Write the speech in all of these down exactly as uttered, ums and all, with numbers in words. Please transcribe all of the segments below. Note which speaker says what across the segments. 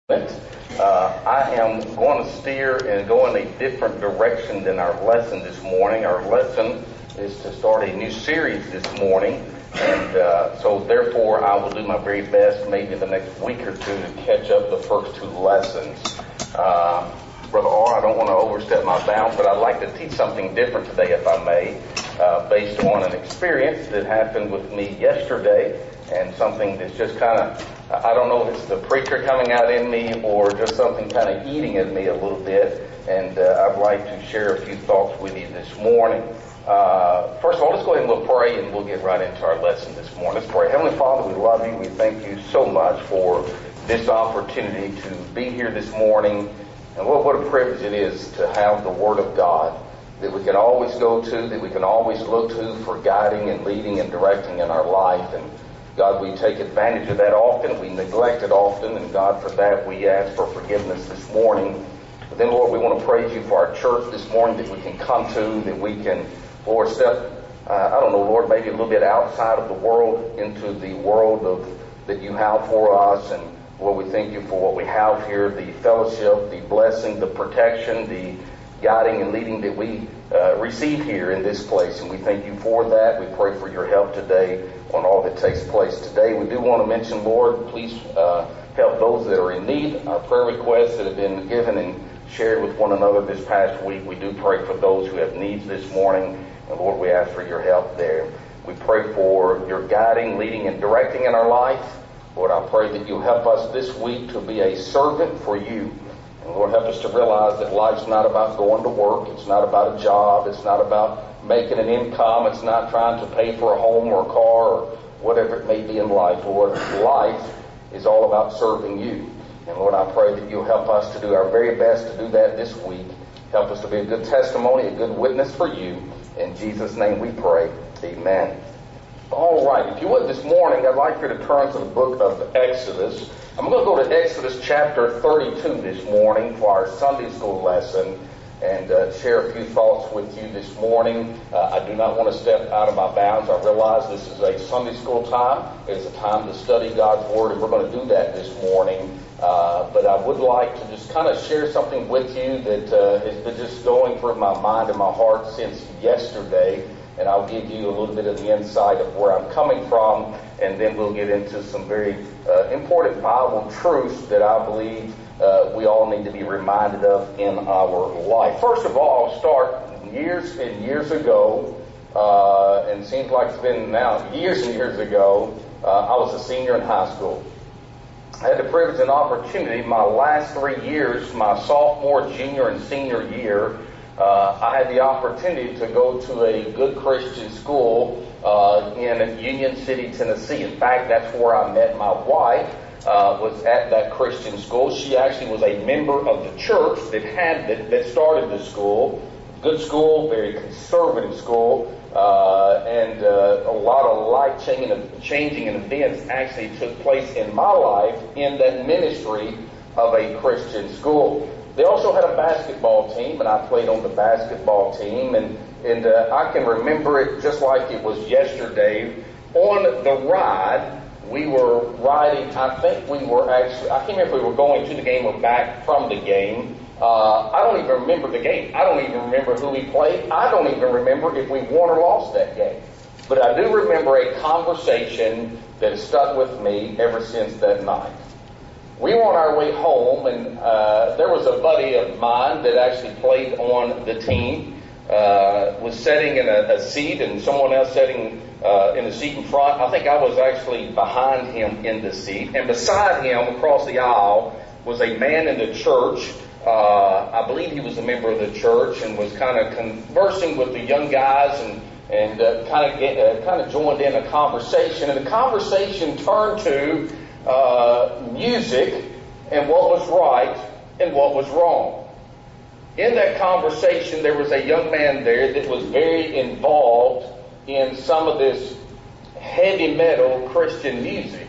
Speaker 1: Uh, I am going to steer and go in a different direction than our lesson this morning. Our lesson is to start a new series this morning, and uh, so therefore I will do my very best maybe in the next week or two to catch up the first two lessons. Uh, Brother R, I don't want to overstep my bounds, but I'd like to teach something different today, if I may, uh, based on an experience that happened with me yesterday, and something that's just kind of, I don't know if it's the preacher coming out in me or just something kind of eating at me a little bit, and uh, I'd like to share a few thoughts with you this morning. Uh, first of all, let's go ahead and we'll pray, and we'll get right into our lesson this morning. Let's pray. Heavenly Father, we love you. We thank you so much for this opportunity to be here this morning. And what, what a privilege it is to have the Word of God that we can always go to, that we can always look to for guiding and leading and directing in our life. And God, we take advantage of that often. We neglect it often. And God, for that we ask for forgiveness this morning. But then, Lord, we want to praise you for our church this morning that we can come to, that we can, Lord, step, uh, I don't know, Lord, maybe a little bit outside of the world into the world of that you have for us. And Lord, we thank you for what we have here, the fellowship, the blessing, the protection, the guiding and leading that we uh, receive here in this place. And we thank you for that. We pray for your help today on all that takes place today. We do want to mention, Lord, please uh, help those that are in need. Our prayer requests that have been given and shared with one another this past week, we do pray for those who have needs this morning. And Lord, we ask for your help there. We pray for your guiding, leading, and directing in our life. Lord, I pray that you'll help us this week to be a servant for you. And Lord, help us to realize that life's not about going to work. It's not about a job. It's not about making an income. It's not trying to pay for a home or a car or whatever it may be in life. Lord, life is all about serving you. And Lord, I pray that you'll help us to do our very best to do that this week. Help us to be a good testimony, a good witness for you. In Jesus' name we pray. Amen. All right, if you would this morning, I'd like you to turn to the book of Exodus. I'm going to go to Exodus chapter thirty-two this morning for our Sunday school lesson and uh, share a few thoughts with you this morning. Uh, I do not want to step out of my bounds. I realize this is a Sunday school time. It's a time to study God's Word, and we're going to do that this morning. Uh, but I would like to just kind of share something with you that uh, has been just going through my mind and my heart since yesterday. And I'll give you a little bit of the insight of where I'm coming from, and then we'll get into some very uh, important Bible truths that I believe uh, we all need to be reminded of in our life. First of all, I'll start years and years ago, uh, and it seems like it's been now years and years ago. Uh, I was a senior in high school. I had the privilege and opportunity my last three years, my sophomore, junior, and senior year, Uh, I had the opportunity to go to a good Christian school uh, in Union City, Tennessee. In fact, that's where I met my wife, uh, was at that Christian school. She actually was a member of the church that had that, that started the school. Good school, very conservative school, uh, and uh, a lot of life-changing changing events actually took place in my life in that ministry of a Christian school. They also had a basketball team, and I played on the basketball team, and, and uh, I can remember it just like it was yesterday. On the ride, we were riding, I think we were actually, I can't remember if we were going to the game or back from the game. Uh, I don't even remember the game. I don't even remember who we played. I don't even remember if we won or lost that game. But I do remember a conversation that has stuck with me ever since that night. We were on our way home, and uh, there was a buddy of mine that actually played on the team, uh, was sitting in a, a seat, and someone else sitting uh, in the seat in front. I think I was actually behind him in the seat, and beside him across the aisle was a man in the church. Uh, I believe he was a member of the church and was kind of conversing with the young guys and and uh, kind of get, uh, kind of joined in a conversation, and the conversation turned to Uh, music and what was right and what was wrong. In that conversation, there was a young man there that was very involved in some of this heavy metal Christian music.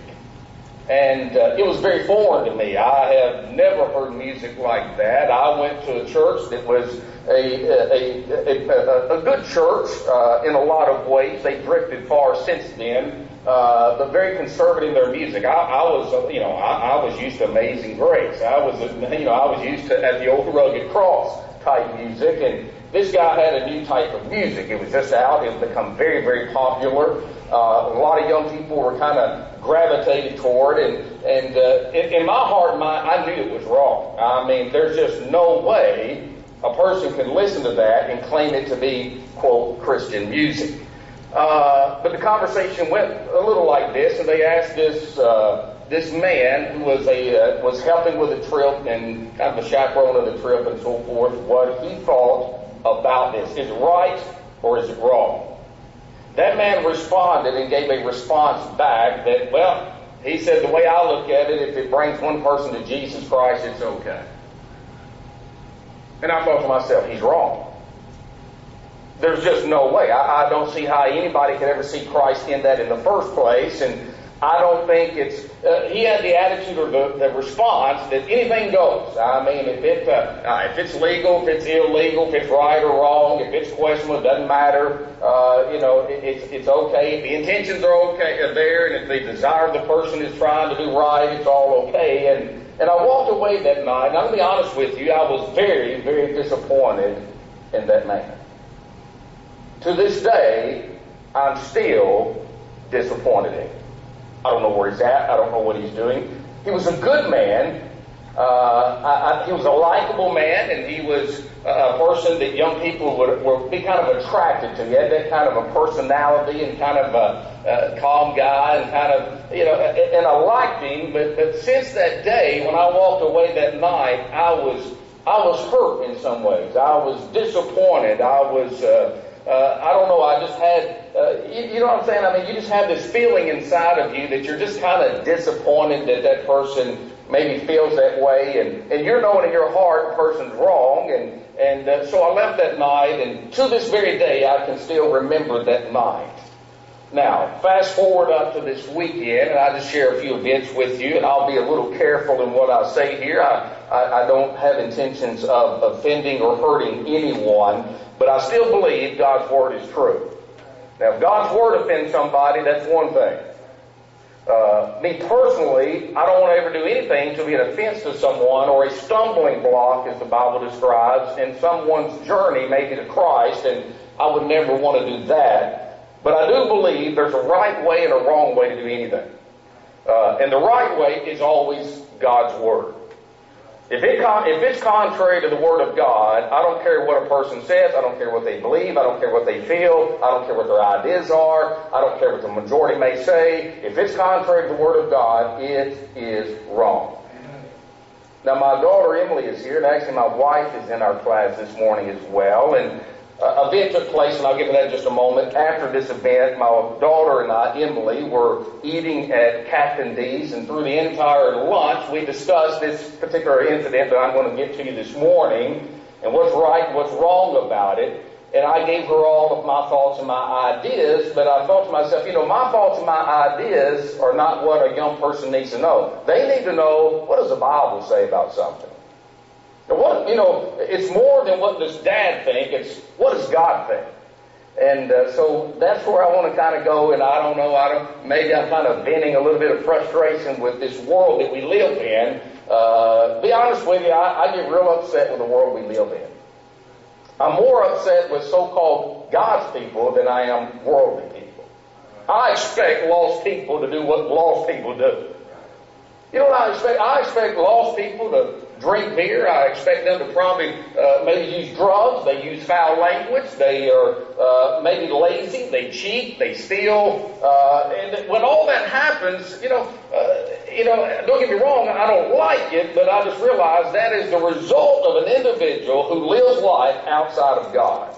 Speaker 1: And uh, it was very foreign to me. I have never heard music like that. I went to a church that was a, a, a, a, a good church uh, in a lot of ways. They drifted far since then.
Speaker 2: uh, but very conservative in their music. I, I was, uh, you know, I, I was used to Amazing Grace. I was, uh, you know, I was used to at the old Rugged Cross type music, and this guy had a new type of music. It was just out. It had become very, very popular. Uh, a lot of young people were kind of gravitated toward, and and uh, in, in my heart and mind, I knew it was wrong. I mean, there's just no way a person can listen to that and claim it to be, quote, Christian music. Uh, but the conversation went a little like this, and they asked this uh, this man who was a uh, was helping with a trip and kind of a chaperone of the trip and so forth, what he thought about this. Is it right or is it wrong? That man responded and gave a response back that, well, he said, the way I look at it, if it brings one person to Jesus Christ, it's okay. And I thought to myself, he's wrong. There's just no way. I, I don't see how anybody could ever see Christ in that in the first place. And I don't think it's, uh, he had the attitude or the, the response that anything goes. I mean, if, it, uh, if it's legal, if it's illegal, if it's right or wrong, if it's questionable, it doesn't matter. Uh, you know, it, it's, it's okay. If the intentions are okay, are there, and if the desire of the person is trying to do right, it's all okay. And, and I walked away that night, and I'm going to be honest with you, I was very, very disappointed in that man. To this day, I'm still disappointed in him. I don't know where he's at. I don't know what he's doing. He was a good man. Uh, I, I, he was a likable man, and he was a person that young people would, would be kind of attracted to. He had that kind of a personality and kind of a, a calm guy, and kind of, you know, and I liked him. But, but since that day, when I walked away that night, I was I was hurt in some ways. I was disappointed. I was. Uh, Uh, I don't know, I just had, uh, you, you know what I'm saying? I mean, you just have this feeling inside of you that you're just kind of disappointed that that person maybe feels that way, and, and you're knowing in your heart the person's wrong, and, and uh, so I left that night, and to this very day, I can still remember that night. Now, fast forward up to this weekend, and I just share a few events with you, and I'll be a little careful in what I say here. I, I, I don't have intentions of offending or hurting anyone, but I still believe God's Word is true. Now, if God's Word offends somebody, that's one thing. Uh, me personally, I don't want to ever do anything to be an offense to someone or a stumbling block, as the Bible describes, in someone's journey maybe to Christ, and I would never want to do that. But I do believe there's a right way and a wrong way to do anything. Uh, and the right way is always God's Word. If, it con- if it's contrary to the Word of God, I don't care what a person says, I don't care what they believe, I don't care what they feel, I don't care what their ideas are, I don't care what the majority may say. If it's contrary to the Word of God, it is wrong. Now, my daughter Emily is here, and actually my wife is in our class this morning as well, and Uh, event took place, and I'll get to that in just a moment. After this event, my daughter and I, Emily, were eating at Captain D's, and through the entire lunch, we discussed this particular incident that I'm going to get to you this morning, and what's right and what's wrong about it. And I gave her all of my thoughts and my ideas, but I thought to myself, you know, my thoughts and my ideas are not what a young person needs to know. They need to know, what does the Bible say about something? What, you know, it's more than what does Dad think, it's what does God think? And uh, so that's where I want to kind of go, and I don't know, I don't, maybe I'm kind of venting a little bit of frustration with this world that we live in. Uh, be honest with you, I, I get real upset with the world we live in. I'm more upset with so-called God's people than I am worldly people. I expect lost people to do what lost people do. You know what I expect? I expect lost people to drink beer. I expect them to probably uh, maybe use drugs. They use foul language. They are uh, maybe lazy. They cheat. They steal. Uh, and when all that happens, you know, uh, you know, don't get me wrong. I don't like it, but I just realize that is the result of an individual who lives life outside of God.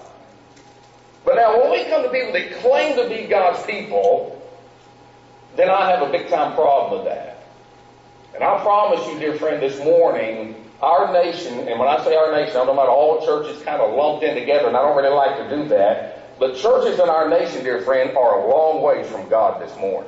Speaker 2: But now, when we come to people that claim to be God's people, then I have a big time problem with that. And I promise you, dear friend, this morning, our nation, and when I say our nation, I'm talking about all churches kind of lumped in together, and I don't really like to do that, but churches in our nation, dear friend, are a long ways from God this morning.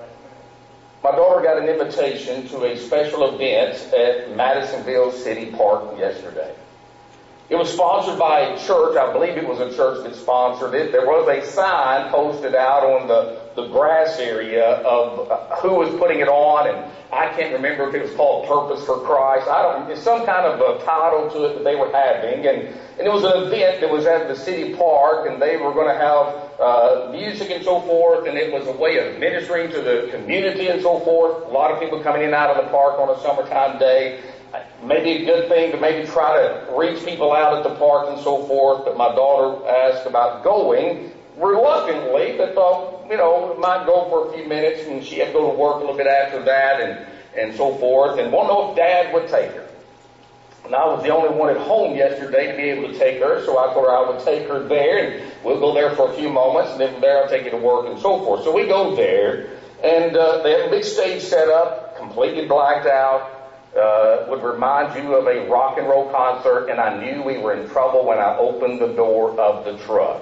Speaker 2: My daughter got an invitation to a special event at Madisonville City Park yesterday. It was sponsored by a church. I believe it was a church that sponsored it. There was a sign posted out on the, the grass area of uh, who was putting it on, and I can't remember if it was called Purpose for Christ. I don't. It's some kind of a title to it that they were having, and and it was an event that was at the city park, and they were going to have uh, music and so forth, and it was a way of ministering to the community and so forth. A lot of people coming in and out of the park on a summertime day. Maybe a good thing to maybe try to reach people out at the park and so forth. But my daughter asked about going reluctantly, but thought, you know, might go for a few minutes, and she had to go to work a little bit after that and, and so forth, and won't know if Dad would take her. And I was the only one at home yesterday to be able to take her, so I told her I would take her there, and we'll go there for a few moments, and then from there I'll take you to work and so forth. So we go there, and uh, they have a big stage set up, completely blacked out. Uh, would remind you of a rock and roll concert, and I knew we were in trouble when I opened the door of the truck.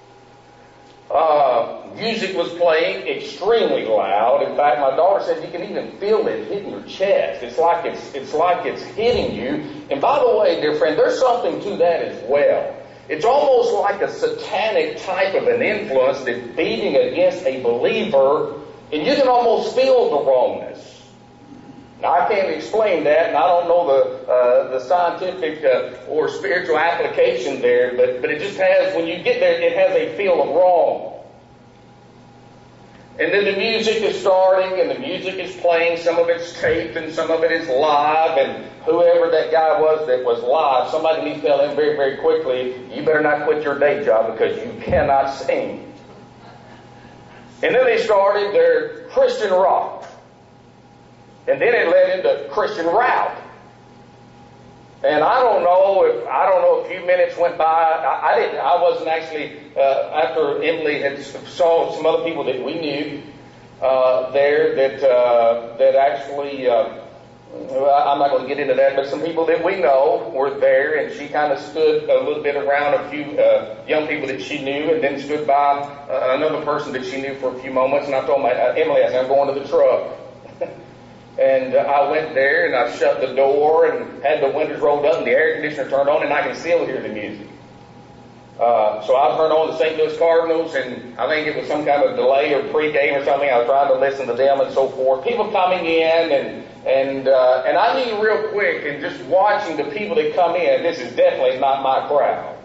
Speaker 2: Uh, music was playing extremely loud. In fact, my daughter said you can even feel it hitting your chest. It's like it's it's like it's hitting you. And by the way, dear friend, there's something to that as well. It's almost like a satanic type of an influence that's beating against a believer, and you can almost feel the wrongness. Now, I can't explain that, and I don't know the uh, the scientific uh, or spiritual application there, but, but it just has, when you get there, it has a feel of wrong. And then the music is starting, and the music is playing. Some of it's taped, and some of it is live, and whoever that guy was that was live, somebody needs to tell him very, very quickly, you better not quit your day job because you cannot sing. And then they started their Christian rock. And then it led into Christian rap. And I don't know if I don't know. A few minutes went by. I, I didn't. I wasn't actually uh, after Emily had saw some other people that we knew uh, there that uh, that actually. Uh, I'm not going to get into that, but some people that we know were there, and she kind of stood a little bit around a few uh, young people that she knew, and then stood by uh, another person that she knew for a few moments. And I told my uh, Emily, I said, I'm going to the truck. And uh, I went there, and I shut the door and had the windows rolled up and the air conditioner turned on, and I can still hear the music. Uh, so I turned on the Saint Louis Cardinals, and I think it was some kind of delay or pre-game or something. I was trying to listen to them and so forth. People coming in, and and uh, and I knew real quick, and just watching the people that come in, this is definitely not my crowd.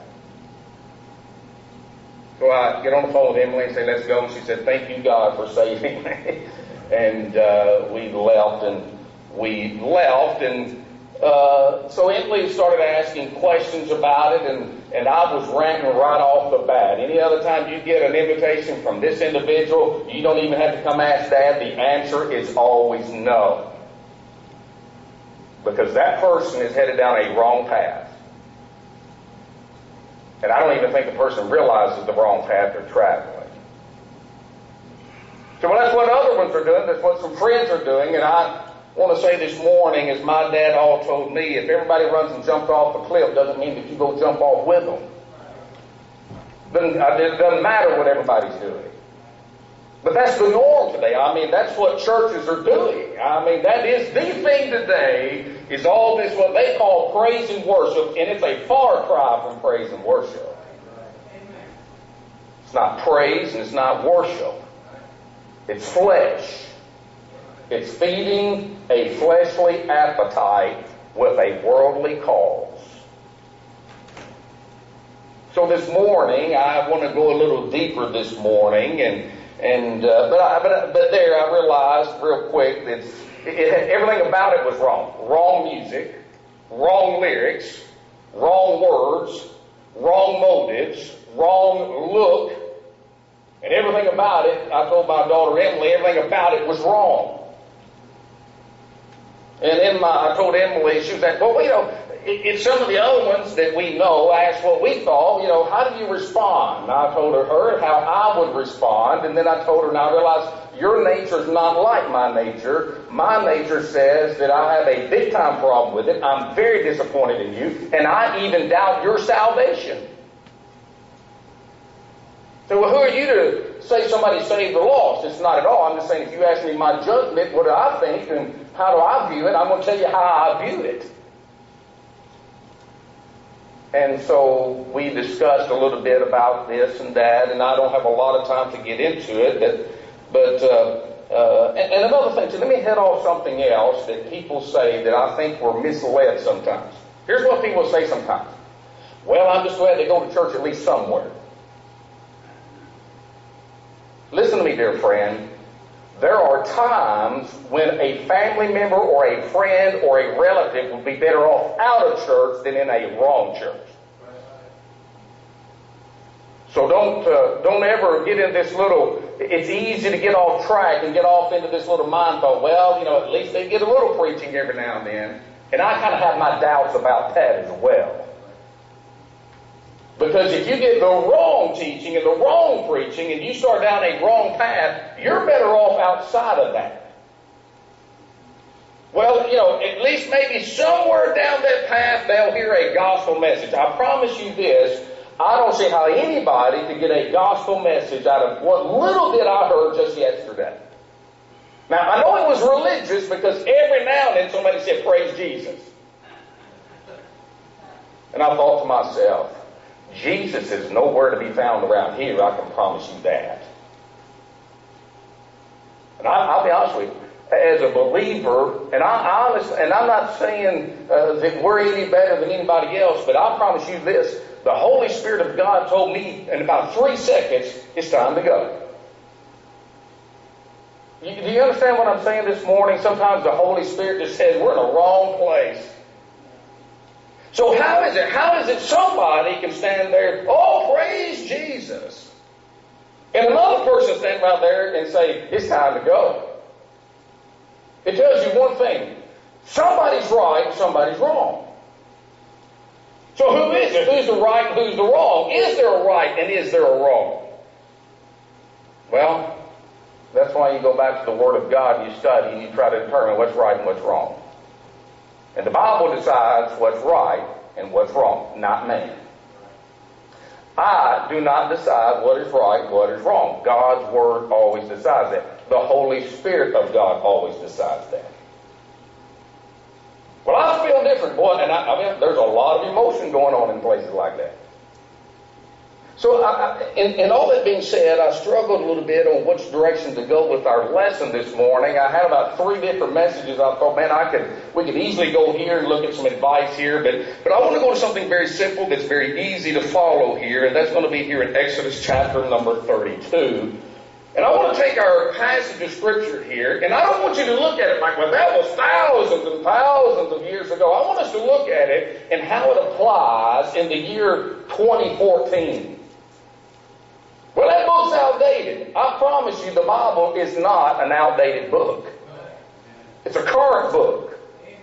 Speaker 2: So I get on the phone with Emily and say, let's go. And she said, thank you, God, for saving me. And uh, we left, and we left, and uh, so Emily started asking questions about it, and, and I was ranting right off the bat. Any other time you get an invitation from this individual, you don't even have to come ask Dad. The answer is always no. Because that person is headed down a wrong path. And I don't even think the person realizes the wrong path they're traveling. So well, that's what other ones are doing. That's what some friends are doing. And I want to say this morning, as my dad all told me, if everybody runs and jumps off a cliff, doesn't mean that you go jump off with them. Then it doesn't matter what everybody's doing. But that's the norm today. I mean, that's what churches are doing. I mean, that is the thing today, is all this what they call praise and worship, and it's a far cry from praise and worship. It's not praise and it's not worship. It's flesh. It's feeding a fleshly appetite with a worldly cause. So this morning, I want to go a little deeper this morning, and and uh, but I, but but there I realized real quick that it, it, everything about it was wrong. Wrong music, wrong lyrics, wrong words, wrong motives, wrong look. And everything about it, I told my daughter Emily, everything about it was wrong. And then my, I told Emily, she was like, well, you know, it's some of the other ones that we know, asked what we thought, you know, how do you respond? And I told her, her how I would respond, and then I told her, now I realized your nature is not like my nature. My nature says that I have a big time problem with it. I'm very disappointed in you, and I even doubt your salvation. So well, who are you to say somebody saved or lost? It's not at all. I'm just saying if you ask me my judgment, what do I think and how do I view it, I'm going to tell you how I view it. And so we discussed a little bit about this and that, and I don't have a lot of time to get into it, but But, uh, uh, and, and another thing, too, let me head off something else that people say that I think we're misled sometimes. Here's what people say sometimes. Well, I'm just glad they go to church at least somewhere. Listen to me, dear friend. There are times when a family member or a friend or a relative would be better off out of church than in a wrong church. So don't uh, don't ever get in this little, it's easy to get off track and get off into this little mind thought, well, you know, at least they get a little preaching every now and then. And I kind of have my doubts about that as well. Because if you get the wrong teaching and the wrong preaching and you start down a wrong path, you're better off outside of that. Well, you know, at least maybe somewhere down that path they'll hear a gospel message. I promise you this, I don't see how anybody could get a gospel message out of what little bit I heard just yesterday. Now, I know it was religious because every now and then somebody said, praise Jesus. And I thought to myself, Jesus is nowhere to be found around here, I can promise you that. And I, I'll be honest with you, as a believer, and, I, I honest, and I'm not saying uh, that we're any better than anybody else, but I promise you this, the Holy Spirit of God told me in about three seconds, it's time to go. You, do you understand what I'm saying this morning? Sometimes the Holy Spirit just says we're in the wrong place. So how is it? How is it somebody can stand there, oh, praise Jesus, and another person stand right there and say, it's time to go? It tells you one thing. Somebody's right, somebody's wrong. So who is it? Who's the right and who's the wrong? Is there a right and is there a wrong? Well, that's why you go back to the Word of God and you study and you try to determine what's right and what's wrong. And the Bible decides what's right and what's wrong, not man. I do not decide what is right, what is wrong. God's Word always decides that. The Holy Spirit of God always decides that. Well, I feel different, boy, and I, I mean, there's a lot of emotion going on in places like that. So, I, I, and, and all that being said, I struggled a little bit on which direction to go with our lesson this morning. I had about three different messages. I thought, man, I could, we could easily go here and look at some advice here, but, but I want to go to something very simple that's very easy to follow here, and that's going to be here in Exodus chapter number thirty-two. And I want to take our passage of Scripture here, and I don't want you to look at it like, well, that was thousands and thousands of years ago. I want us to look at it and how it applies in the year twenty fourteen. Well, that book's outdated. I promise you the Bible is not an outdated book. It's a current book.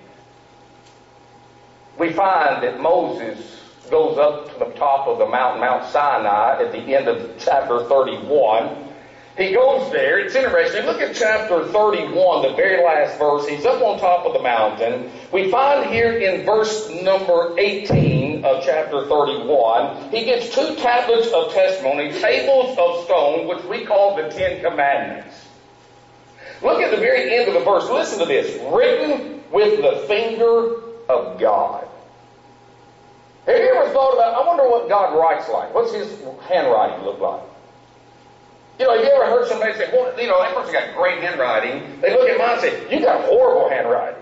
Speaker 2: We find that Moses goes up to the top of the mountain, Mount Sinai, at the end of chapter thirty-one. He goes there. It's interesting. Look at chapter thirty-one, the very last verse. He's up on top of the mountain. We find here in verse number eighteen of chapter thirty-one, he gets two tablets of testimony, tables of stone, which we call the Ten Commandments. Look at the very end of the verse. Listen to this. Written with the finger of God. Have you ever thought about, I wonder what God writes like? What's his handwriting look like? You know, have you ever heard somebody say, well, you know, that person got great handwriting. They look at mine and say, you got horrible handwriting.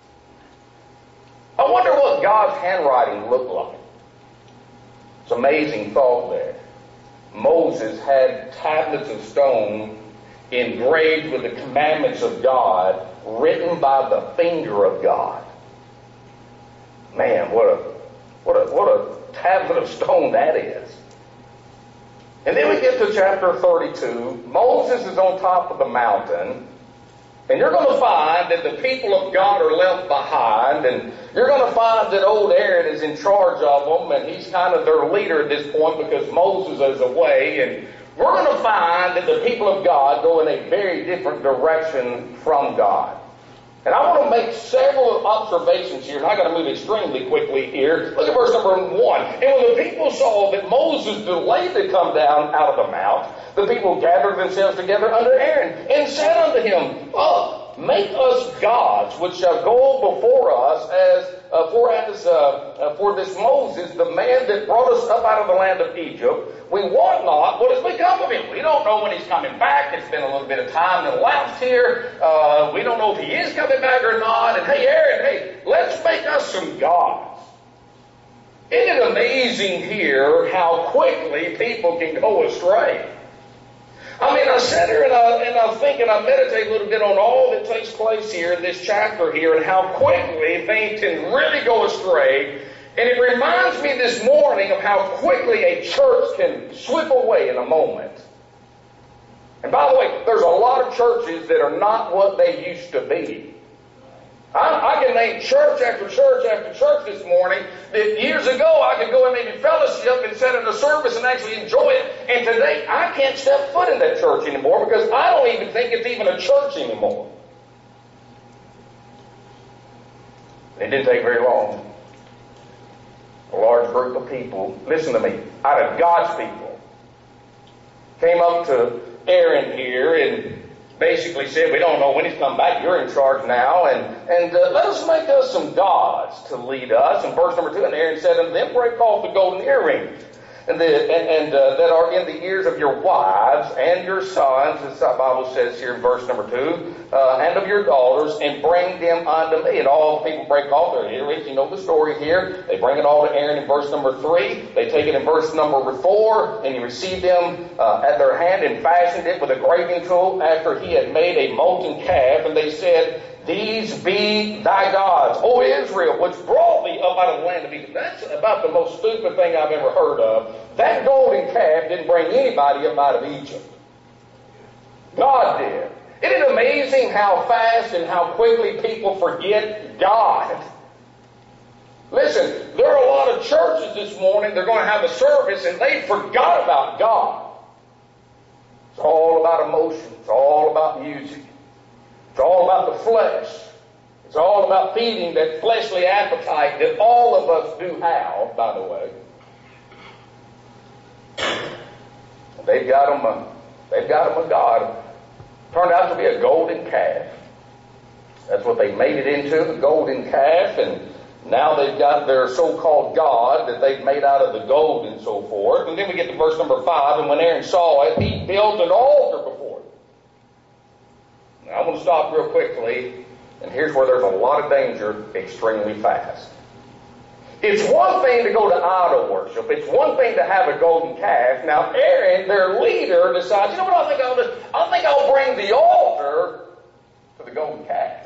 Speaker 2: I wonder what God's handwriting looked like. It's an amazing thought there. Moses had tablets of stone engraved with the commandments of God, written by the finger of God. Man, what a what a what a tablet of stone that is. And then we get to chapter thirty-two. Moses is on top of the mountain. And you're going to find that the people of God are left behind. And you're going to find that old Aaron is in charge of them. And he's kind of their leader at this point because Moses is away. And we're going to find that the people of God go in a very different direction from God. And I want to make several observations here, and I've got to move extremely quickly here. Look at verse number one. And when the people saw that Moses delayed to come down out of the mount, the people gathered themselves together under Aaron and said unto him, oh, make us gods, which shall go before us as uh, for as uh, uh, for this Moses, the man that brought us up out of the land of Egypt. We want not what has become of him. We don't know when he's coming back. It's been a little bit of time that elapsed here. Uh, we don't know if he is coming back or not. And hey, Aaron, hey, let's make us some gods. Isn't it amazing here how quickly people can go astray? I mean, I sit here and I, and I think and I meditate a little bit on all that takes place here in this chapter here and how quickly things can really go astray. And it reminds me this morning of how quickly a church can slip away in a moment. And by the way, there's a lot of churches that are not what they used to be. I, I can name church after church after church this morning that years ago I could go and maybe fellowship and sit in a service and actually enjoy it. And today I can't step foot in that church anymore because I don't even think it's even a church anymore. It didn't take very long. A large group of people, listen to me, out of God's people, came up to Aaron here and basically said, we don't know when he's come back, you're in charge now, and, and uh, let us make us some gods to lead us. And verse number two, and Aaron said unto them, break off the golden earrings, and, the, and, and uh, that are in the ears of your wives and your sons, as the Bible says here in verse number two, uh, and of your daughters, and bring them unto me. And all the people break off their earrings. You know the story here. They bring it all to Aaron in verse number three. They take it in verse number four, and he received them uh, at their hand and fashioned it with a graving tool after he had made a molten calf. And they said, these be thy gods, O Israel, which brought thee up out of the land of Egypt. That's about the most stupid thing I've ever heard of. That golden calf didn't bring anybody up out of Egypt. God did. Isn't it amazing how fast and how quickly people forget God? Listen, there are a lot of churches this morning, they're going to have a service and they forgot about God. It's all about emotion. It's all about music. It's all about the flesh. It's all about feeding that fleshly appetite that all of us do have, by the way. They've got them a, they've got them a God. Turned out to be a golden calf. That's what they made it into, the golden calf, and now they've got their so-called God that they've made out of the gold and so forth. And then we get to verse number five, and when Aaron saw it, he built an altar before it. Now, I'm going to stop real quickly, and here's where there's a lot of danger extremely fast. It's one thing to go to idol worship. It's one thing to have a golden calf. Now, Aaron, their leader, decides, you know what I think I'll do? I think I'll bring the altar to the golden calf.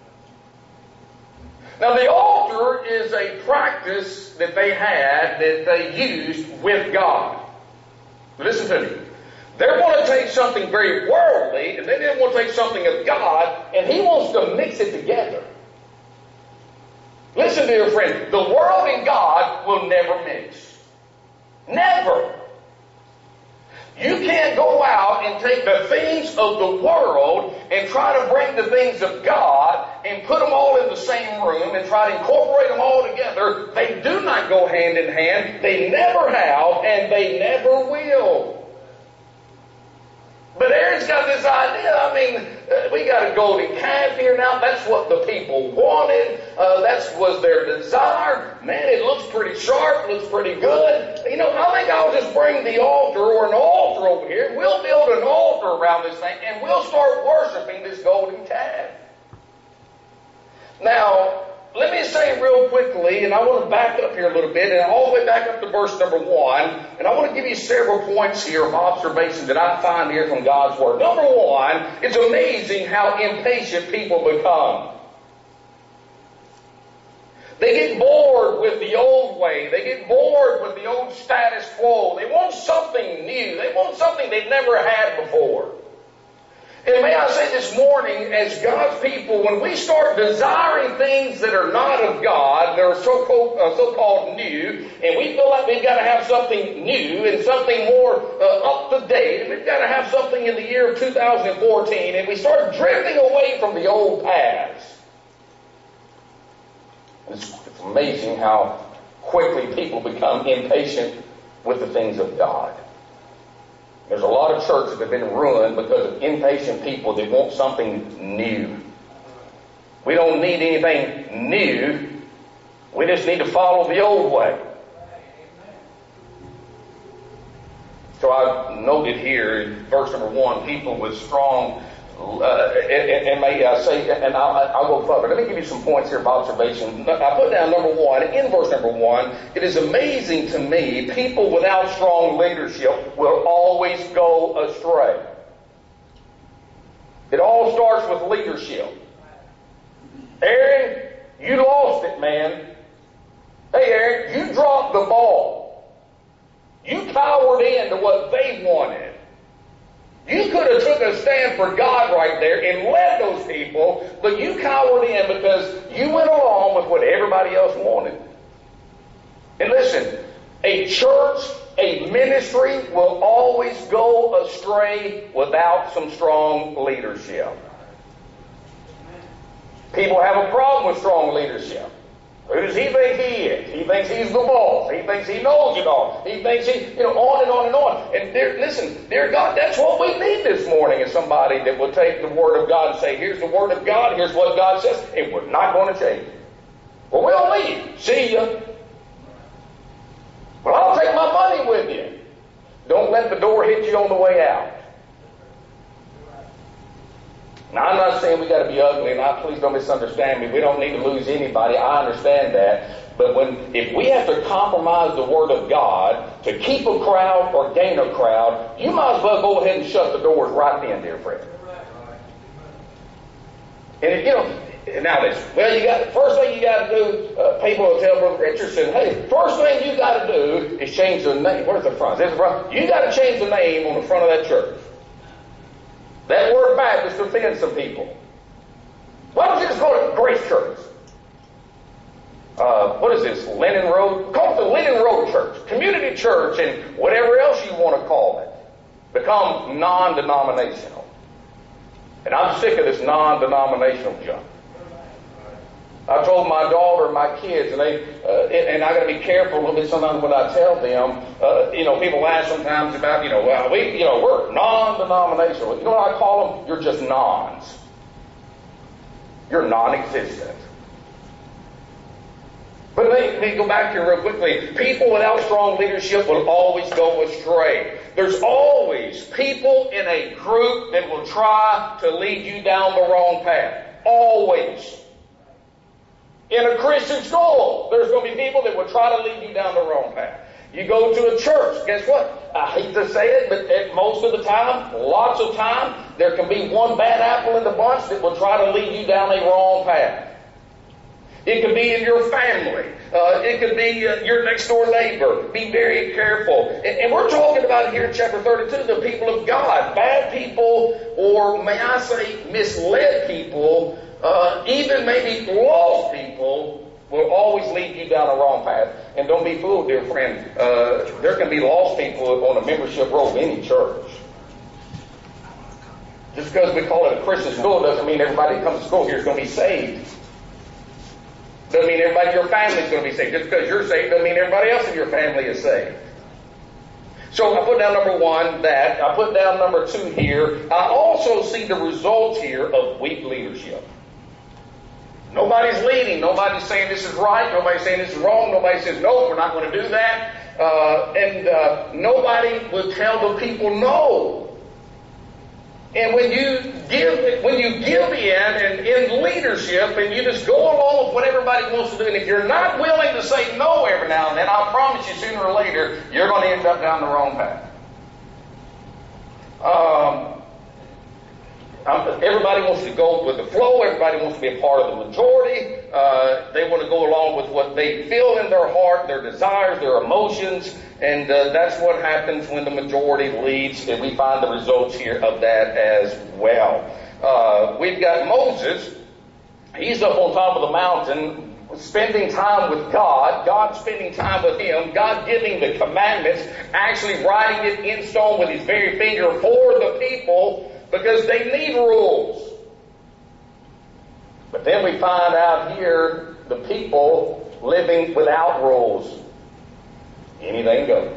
Speaker 2: Now, the altar is a practice that they had, that they used with God. Listen to me. They want to take something very worldly, and then they want to take something of God, and he wants to mix it together. Listen, dear friend, the world and God will never mix. Never. You can't go out and take the things of the world and try to bring the things of God and put them all in the same room and try to incorporate them all together. They do not go hand in hand. They never have, and they never will. But Aaron's got this idea. I mean, uh, we got a golden calf here now. That's what the people wanted. Uh, that was their desire. Man, it looks pretty sharp. Looks pretty good. You know, I think I'll just bring the altar or an altar over here. We'll build an altar around this thing, and we'll start worshiping this golden calf. Now, let me say real quickly, and I want to back up here a little bit, and all the way back up to verse number one, and I want to give you several points here of observation that I find here from God's Word. Number one, it's amazing how impatient people become. They get bored with the old way. They get bored with the old status quo. They want something new. They want something they've never had before. And may I say this morning, as God's people, when we start desiring things that are not of God, that are so-called, uh, so-called new, and we feel like we've got to have something new and something more uh, up-to-date, and we've got to have something in the year of two thousand fourteen, and we start drifting away from the old paths. It's, it's amazing how quickly people become impatient with the things of God. There's a lot of churches that have been ruined because of impatient people that want something new. We don't need anything new. We just need to follow the old way. So I noted here in verse number one, people with strong, uh, and, and may I say, and I'll, I'll go further. Let me give you some points here of observation. I put down number one, in verse number one, it is amazing to me, people without strong leadership will always go astray. It all starts with leadership. Aaron, you lost it, man. Hey, Aaron, you dropped the ball. You cowered in to what they wanted. You could have took a stand for God right there and led those people, but you cowered in because you went along with what everybody else wanted. And listen, a church, a ministry will always go astray without some strong leadership. People have a problem with strong leadership. Who does he think he is? He thinks he's the boss. He thinks he knows it all. He thinks he, you know, on and on and on. And dear, listen, dear God, that's what we need this morning is somebody that will take the Word of God and say, here's the Word of God, here's what God says, and we're not going to change it. Well, we'll leave. See ya. Well, I'll take my money with you. Don't let the door hit you on the way out. Now, I'm not saying we got to be ugly, and I, please don't misunderstand me. We don't need to lose anybody. I understand that. But when if we have to compromise the Word of God to keep a crowd or gain a crowd, you might as well go ahead and shut the doors right then, dear friend. And if you know, now this, well, you got first thing you got to do. Uh, people will tell Brother Richardson, "Hey, first thing you got to do is change the name." Where's the front? Is this the front? You got to change the name on the front of that church. That word Baptist offends some people. Why don't you just go to Grace Church? Uh, what is this? Lennon Road? Call it the Lennon Road Church, Community Church, and whatever else you want to call it. Become non-denominational. And I'm sick of this non-denominational junk. I told my daughter and my kids, and they, uh, and I got to be careful a little bit sometimes when I tell them. Uh, you know, people ask sometimes about, you know, well, we, you know, we're non-denominational. You know what I call them? You're just nons. You're non-existent. But let me go back here real quickly. People without strong leadership will always go astray. There's always people in a group that will try to lead you down the wrong path. Always. In a Christian school, there's going to be people that will try to lead you down the wrong path. You go to a church, guess what? I hate to say it, but at most of the time, lots of time, there can be one bad apple in the bunch that will try to lead you down a wrong path. It could be in your family. Uh, it could be uh, your next door neighbor. Be very careful. And, and we're talking about here in chapter thirty-two, the people of God. Bad people, or may I say misled people, uh, even maybe lost people, will always lead you down the wrong path. And don't be fooled, dear friend. Uh, there can be lost people on a membership roll of any church. Just because we call it a Christian school doesn't mean everybody that comes to school here is going to be saved. Doesn't mean everybody in your family is going to be saved. Just because you're saved doesn't mean everybody else in your family is saved. So I put down number one, that. I put down number two here. I also see the results here of weak leadership. Nobody's leading. Nobody's saying this is right. Nobody's saying this is wrong. Nobody says, no, we're not going to do that. Uh, and uh, nobody will tell the people no. And when you give, when you give in and in leadership, and you just go along with what everybody wants to do, and if you're not willing to say no every now and then, I promise you, sooner or later, you're going to end up down the wrong path. Um, everybody wants to go with the flow. Everybody wants to be a part of the majority. Uh, they want to go along with what they feel in their heart, their desires, their emotions. And uh, that's what happens when the majority leads, and we find the results here of that as well. Uh, we've got Moses. He's up on top of the mountain spending time with God, God spending time with him, God giving the commandments, actually writing it in stone with his very finger for the people because they need rules. But then we find out here the people living without rules. Anything goes.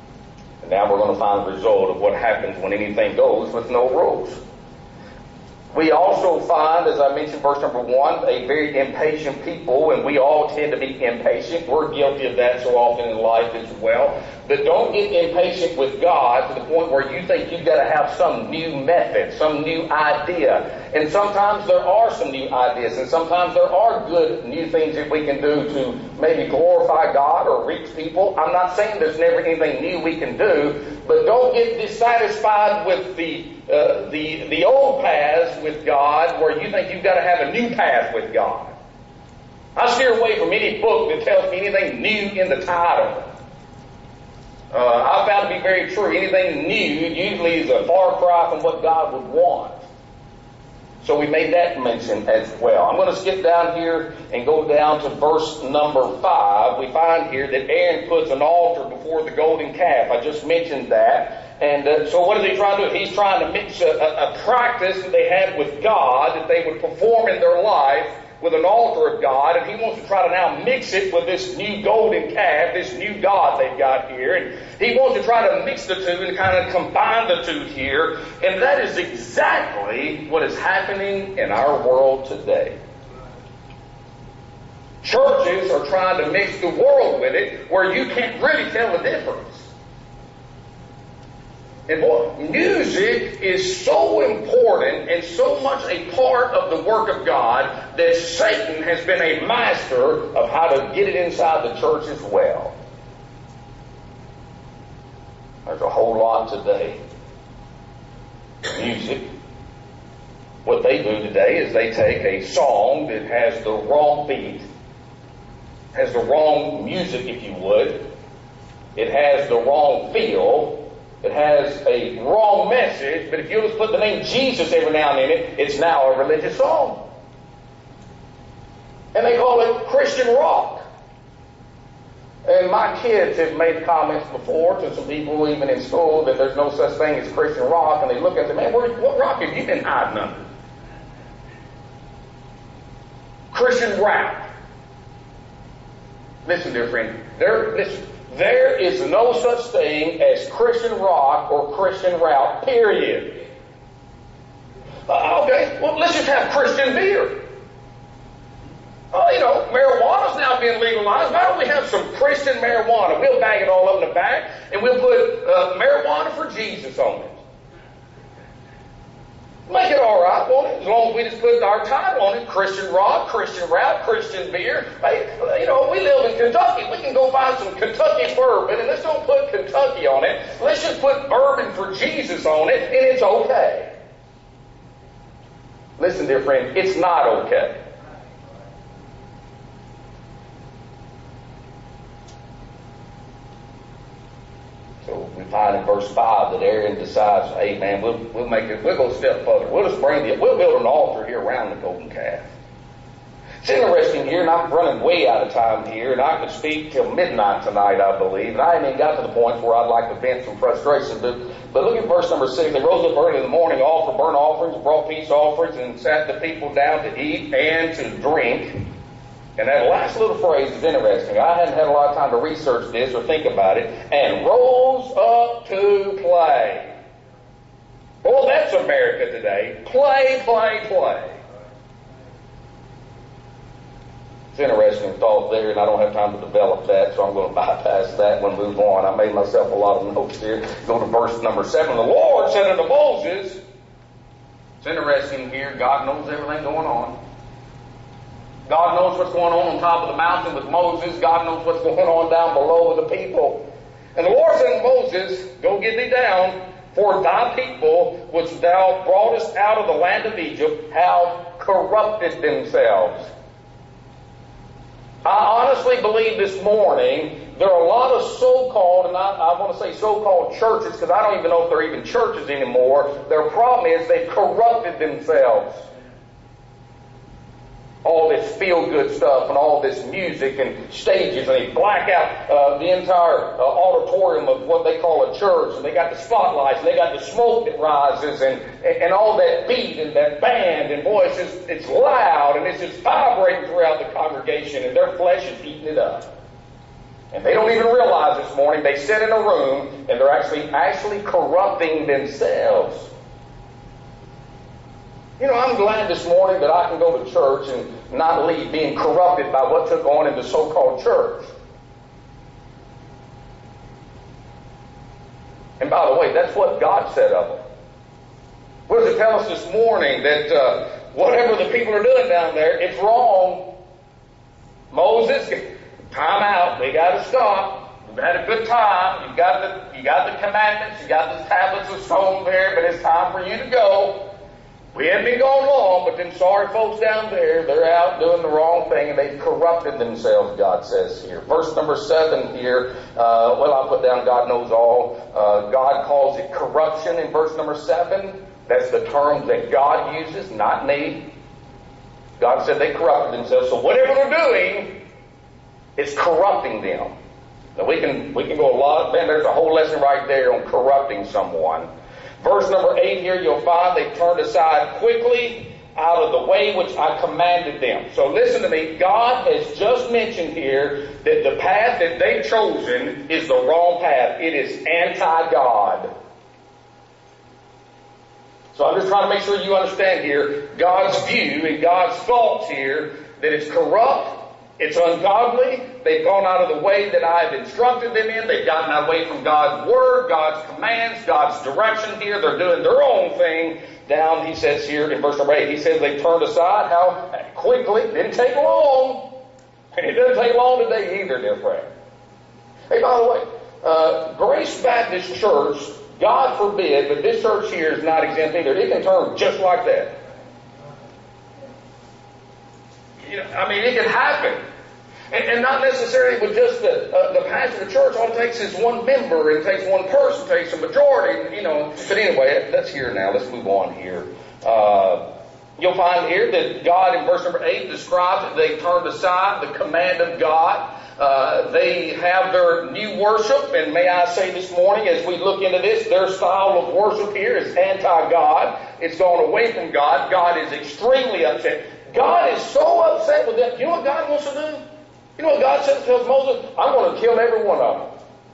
Speaker 2: And now we're going to find the result of what happens when anything goes with no rules. We also find, as I mentioned, verse number one, a very impatient people, and we all tend to be impatient. We're guilty of that so often in life as well. But don't get impatient with God to the point where you think you've got to have some new method, some new idea. And sometimes there are some new ideas, and sometimes there are good new things that we can do to maybe glorify God or reach people. I'm not saying there's never anything new we can do, but don't get dissatisfied with the uh, the the old paths with God where you think you've got to have a new path with God. I steer away from any book that tells me anything new in the title. Uh, I found to be very true. Anything new usually is a far cry from what God would want. So we made that mention as well. I'm going to skip down here and go down to verse number five. We find here that Aaron puts an altar before the golden calf. I just mentioned that. And uh, so what is he trying to do? He's trying to mix a, a, a practice that they had with God that they would perform in their life with an altar of God, and he wants to try to now mix it with this new golden calf, this new God they've got here. And he wants to try to mix the two and kind of combine the two here. And that is exactly what is happening in our world today. Churches are trying to mix the world with it where you can't really tell the difference. And boy, music is so important and so much a part of the work of God that Satan has been a master of how to get it inside the church as well. There's a whole lot today. Music. What they do today is they take a song that has the wrong beat, has the wrong music, if you would. It has the wrong feel. It has a wrong message, but if you just put the name Jesus every now and then in it, it's now a religious song. And they call it Christian rock. And my kids have made comments before to some people, even in school, that there's no such thing as Christian rock, and they look at them, man, what rock have you been hiding under? Christian rap. Listen, dear friend, there, listen. There is no such thing as Christian rock or Christian rap, period. Uh, okay, well, let's just have Christian beer. Oh, you know, marijuana's now being legalized. Why don't we have some Christian marijuana? We'll bag it all up in the back, and we'll put uh, marijuana for Jesus on it. Make it all right, won't it? As long as we just put our title on it, Christian rock, Christian rap, Christian beer. Hey, you know, we live in Kentucky. We can go find some Kentucky bourbon, and let's don't put Kentucky on it. Let's just put bourbon for Jesus on it, and it's okay. Listen, dear friend, it's not okay. So we find in verse five that Aaron decides, hey man, we'll, we'll make it, we'll go a step further. We'll just bring the, we'll build an altar here around the golden calf. It's interesting here, and I'm running way out of time here, and I could speak till midnight tonight, I believe, and I haven't even got to the point where I'd like to vent some frustration. But, but look at verse number six. They rose up early in the morning, offered burnt offerings, brought peace offerings, and sat the people down to eat and to drink. And that last little phrase is interesting. I hadn't had a lot of time to research this or think about it. And rose up to play. Well, that's America today. Play, play, play. It's an interesting thought there, and I don't have time to develop that, so I'm going to bypass that and move on. I made myself a lot of notes here. Go to verse number seven. The Lord said unto Moses, it's interesting here, God knows everything going on. God knows what's going on on top of the mountain with Moses. God knows what's going on down below with the people. And the Lord said to Moses, go get thee down, for thy people, which thou broughtest out of the land of Egypt, have corrupted themselves. I honestly believe this morning there are a lot of so-called, and I, I want to say so-called churches, because I don't even know if they're even churches anymore. Their problem is they've corrupted themselves. All this feel-good stuff and all this music and stages, and they black out uh, the entire uh, auditorium of what they call a church, and they got the spotlights, and they got the smoke that rises, and, and all that beat and that band, and boy, it's just, it's loud, and it's just vibrating throughout the congregation, and their flesh is eating it up. And they don't even realize this morning, they sit in a room, and they're actually, actually corrupting themselves. You know, I'm glad this morning that I can go to church and not leave being corrupted by what took on in the so-called church. And by the way, that's what God said of them. What does it tell us this morning? That uh, whatever the people are doing down there, it's wrong. Moses, time out. We got to stop. We've had a good time. You got the you got the commandments. You got the tablets of stone there, but it's time for you to go. We haven't been going long, but them sorry folks down there, they're out doing the wrong thing, and they've corrupted themselves, God says here. Verse number seven here, uh, well, I'll put down God knows all. Uh, God calls it corruption in verse number seven. That's the term that God uses, not me. God said they corrupted themselves. So whatever they're doing, it's corrupting them. Now we can we can go a lot. Man, there's a whole lesson right there on corrupting someone. Verse number eight here, you'll find they turned aside quickly out of the way which I commanded them. So listen to me. God has just mentioned here that the path that they've chosen is the wrong path. It is anti-God. So I'm just trying to make sure you understand here God's view and God's thoughts here, that it's corrupt, it's ungodly. They've gone out of the way that I have instructed them in. They've gotten away from God's word, God's commands, God's direction here. They're doing their own thing. Down, he says here in verse number eight, he says they turned aside. How quickly? It didn't take long. And it doesn't take long today either, dear friend. Hey, by the way, uh, Grace Baptist Church, God forbid, but this church here is not exempt either. It can turn just like that. You know, I mean, it can happen. And, and not necessarily with just the, uh, the pastor of the church. All it takes is one member. It takes one person. It takes a majority, you know. But anyway, that's here now. Let's move on here. Uh, you'll find here that God in verse number eight describes that they turned aside the command of God. Uh, they have their new worship. And may I say this morning, as we look into this, their style of worship here is anti-God. It's gone away from God. God is extremely upset. God is so upset with them. You know what God wants to do? You know what God said to Moses? I'm going to kill every one of them.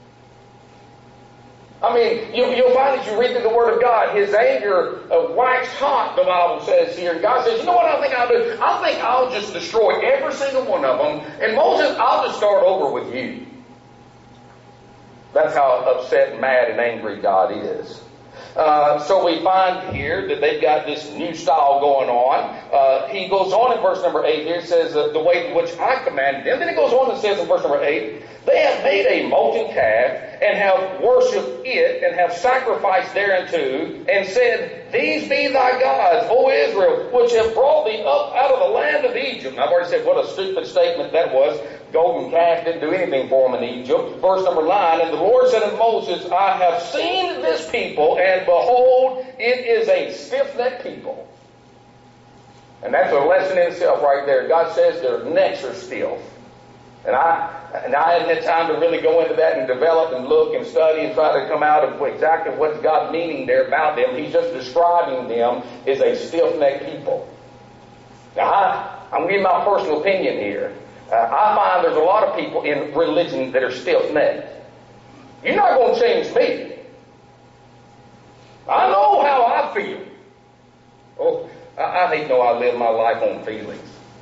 Speaker 2: I mean, you, you'll find as you read through the Word of God, his anger uh, waxed hot, the Bible says here. And God says, you know what I think I'll do? I think I'll just destroy every single one of them. And Moses, I'll just start over with you. That's how upset, mad, and angry God is. Uh, so we find here that they've got this new style going on. Uh, he goes on in verse number eight here, says, uh, the way in which I commanded them. Then he goes on and says in verse number eight, they have made a molten calf and have worshipped it and have sacrificed thereunto and said, these be thy gods, O Israel, which have brought thee up out of the land of Egypt. And I've already said what a stupid statement that was. Golden calf didn't do anything for them in Egypt. Verse number nine, and the Lord said unto Moses, I have seen this people, and behold, it is a stiff-necked people. And that's a lesson in itself right there. God says their necks are stiff. And I and I hadn't had time to really go into that and develop and look and study and try to come out of exactly what's God meaning there about them. He's just describing them as a stiff-necked people. Now, I, I'm giving my personal opinion here. Uh, I find there's a lot of people in religion that are stiff-necked. You're not going to change me. I know how I feel. Oh, I, I hate know I live my life on feelings.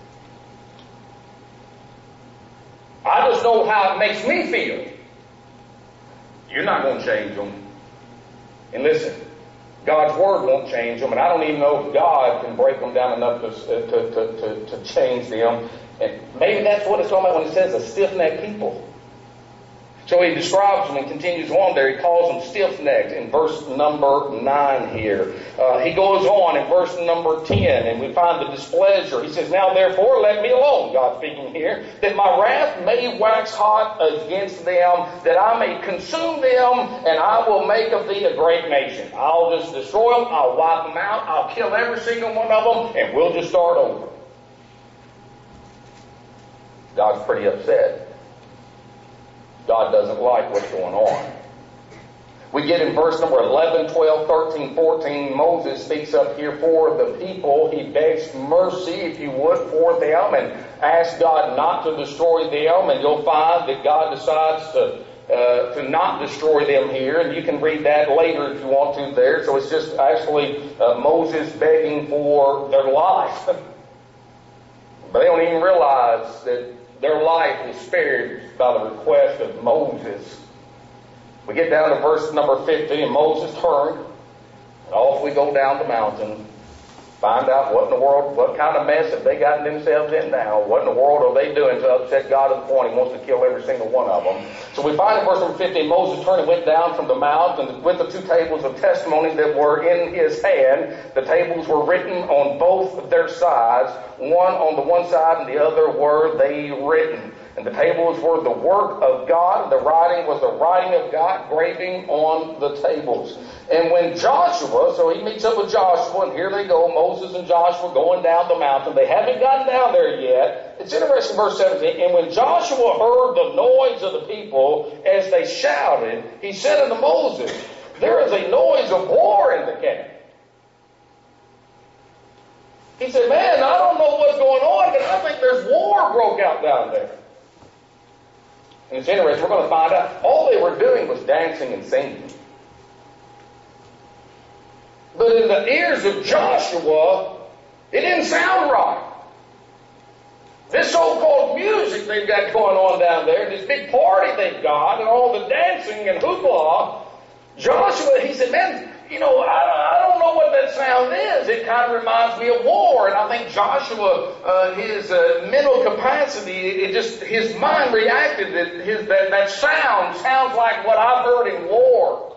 Speaker 2: I just know how it makes me feel. You're not going to change them. And listen, God's Word won't change them, and I don't even know if God can break them down enough to, to, to, to, to change them. And maybe that's what it's talking about when it says a stiff-necked people. So he describes them and continues on there. He calls them stiff-necked in verse number nine here. Uh, he goes on in verse number ten, and we find the displeasure. He says, now therefore let me alone, God speaking here, that my wrath may wax hot against them, that I may consume them, and I will make of thee a great nation. I'll just destroy them, I'll wipe them out, I'll kill every single one of them, and we'll just start over. God's pretty upset. God doesn't like what's going on. We get in verse number eleven, twelve, thirteen, fourteen, Moses speaks up here for the people. He begs mercy, if you would, for them and asks God not to destroy them. And you'll find that God decides to uh, to not destroy them here, and you can read that later if you want to there. So it's just actually uh, Moses begging for their life. But they don't even realize that their life was spared by the request of Moses. We get down to verse number fifty, and Moses turned, and off we go down the mountain. Find out what in the world, what kind of mess have they gotten themselves in now? What in the world are they doing to upset God to the point He wants to kill every single one of them? So we find in verse number fifteen, Moses turned and went down from the mount, and with the two tables of testimony that were in his hand, the tables were written on both their sides, one on the one side and the other were they written. And the tables were the work of God, the writing was the writing of God, graving on the tables. And when Joshua, so he meets up with Joshua, and here they go, Moses and Joshua going down the mountain. They haven't gotten down there yet. It's interesting, verse seventeen. And when Joshua heard the noise of the people as they shouted, he said unto Moses, there is a noise of war in the camp. He said, man, I don't know what's going on, but I think there's war broke out down there. And it's interesting, we're going to find out all they were doing was dancing and singing. But in the ears of Joshua, it didn't sound right. This so-called music they've got going on down there, this big party they've got, and all the dancing and hoopla, Joshua, he said, man, you know, I, I don't know what that sound is. It kind of reminds me of war. And I think Joshua, uh, his uh, mental capacity, it just, his mind reacted that his that, that sound sounds like what I've heard in war.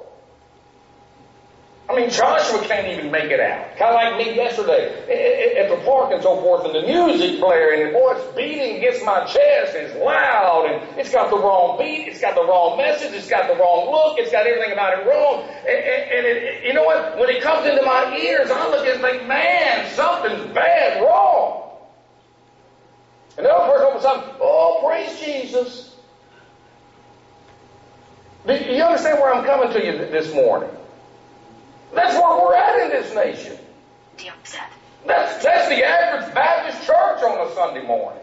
Speaker 2: I mean, Joshua can't even make it out. Kind of like me yesterday at the park and so forth, and the music blaring, and boy, it's beating against my chest, and it's loud, and it's got the wrong beat, it's got the wrong message, it's got the wrong look, it's got everything about it wrong. And, and, and it, you know what? When it comes into my ears, I look at it and think, man, something's bad wrong. And the other person opens up, oh, praise Jesus. Do you understand where I'm coming to you this morning? That's where we're at in this nation. That's, that's the average Baptist church on a Sunday morning.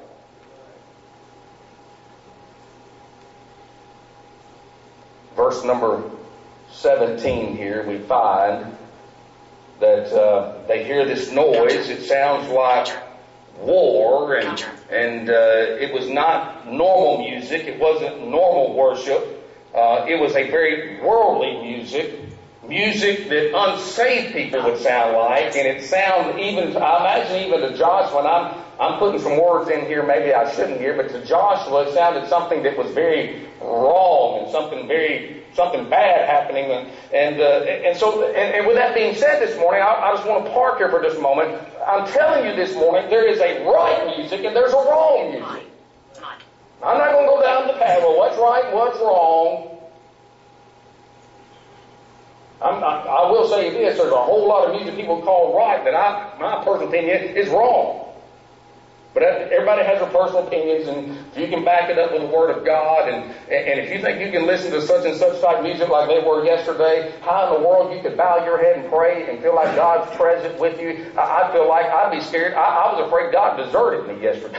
Speaker 2: Verse number seventeen here, we find that uh, they hear this noise. It sounds like war, and, and uh, it was not normal music. It wasn't normal worship. Uh, it was a very worldly music. Music that unsaved people would sound like, and it sounds even, I imagine even to Joshua, and I'm, I'm putting some words in here maybe I shouldn't hear, but to Joshua it sounded something that was very wrong and something very, something bad happening. And, and, uh, and so, and, and with that being said this morning, I, I just want to park here for just a moment. I'm telling you this morning, there is a right music and there's a wrong music. I'm not going to go down the path, well, what's right and what's wrong. I'm not, I will say this, there's a whole lot of music people call right that I, my personal opinion is wrong. But everybody has their personal opinions, and if you can back it up with the Word of God, and, and if you think you can listen to such and such type music like they were yesterday, how in the world you could bow your head and pray and feel like God's present with you? I, I feel like I'd be scared. I, I was afraid God deserted me yesterday.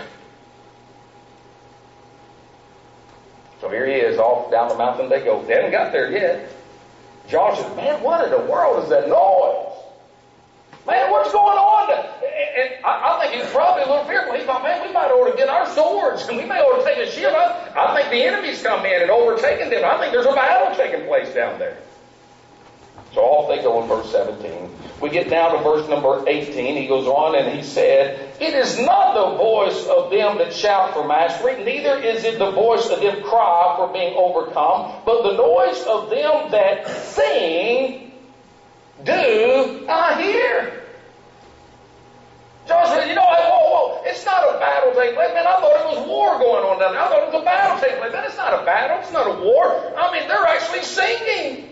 Speaker 2: So here he is, off down the mountain they go. They haven't got there yet. Josh says, man, what in the world is that noise? Man, what's going on? And I think he was probably a little fearful. He thought, man, we might ought to get our swords, and we may ought to take a shield. I, I think the enemy's come in and overtaken them. I think there's a battle taking place down there. So off they go in verse seventeen. We get down to verse number eighteen. He goes on and he said, it is not the voice of them that shout for mastery, neither is it the voice of them cry for being overcome, but the noise of them that sing do I hear. Joshua said, you know, whoa, whoa, it's not a battle taking place. Man, I thought it was war going on down there. I thought it was a battle taking place. Man, it's not a battle. It's not a war. I mean, they're actually singing.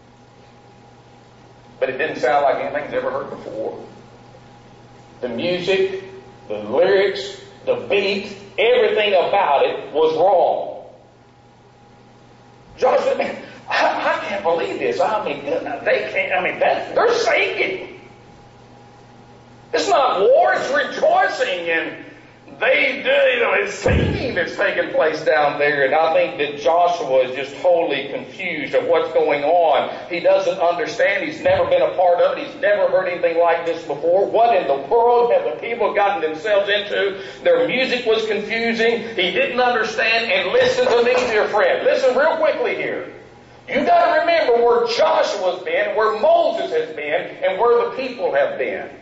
Speaker 2: But it didn't sound like anything's ever heard before. The music, the lyrics, the beat, everything about it was wrong. Joshua said, man, I, I can't believe this. I mean, they can't, I mean, that, they're singing. It's not war, it's rejoicing. And, They do, you know, it's singing that's taking place down there, and I think that Joshua is just totally confused of what's going on. He doesn't understand. He's never been a part of it. He's never heard anything like this before. What in the world have the people gotten themselves into? Their music was confusing. He didn't understand. And listen to me, dear friend. Listen real quickly here. You got to remember where Joshua's been, where Moses has been, and where the people have been.